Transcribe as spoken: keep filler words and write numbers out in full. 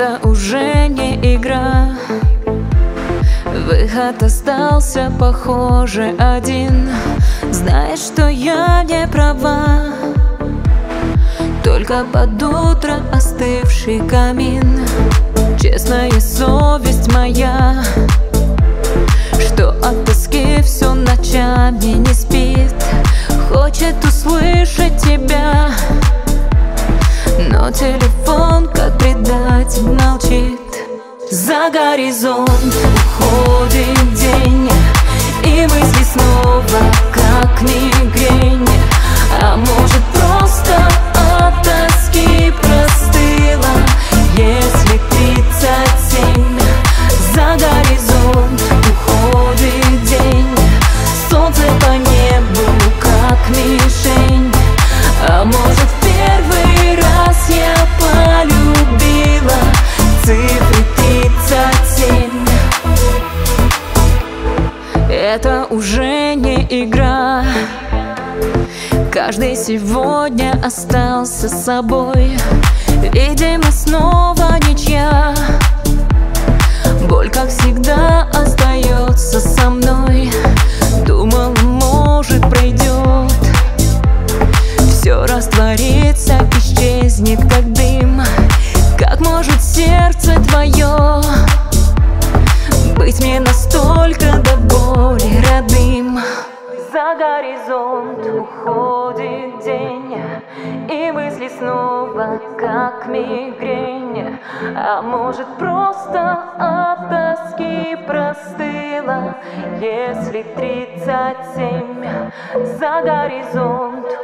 Это уже не игра. Выход остался, похоже, один. Знаешь, что я не права, только под утро остывший камин. Честная совесть моя, что от тоски все ночами не спит. Хочет услышать тебя, но телефон, как предатель, молчит. За горизонт уходит день, и мысли снова как мигрень. А может, просто от тоски простыла, если тридцать семь. За горизонт уходит день, солнце по небу как мишень. А может, в первый раз я полюбила цифры тридцать семь. Это уже не игра. Каждый сегодня остался собой. Видимо, снова ничья. Боль, как всегда, остается со мной. Думала, может, пройдет, все растворится, исчезнет, как дым. Как может сердце твое быть мне настолько до боли родным? За горизонт уходит день, и мысли снова как мигрень. А может, просто от тоски простыла, если тридцать семь. За горизонт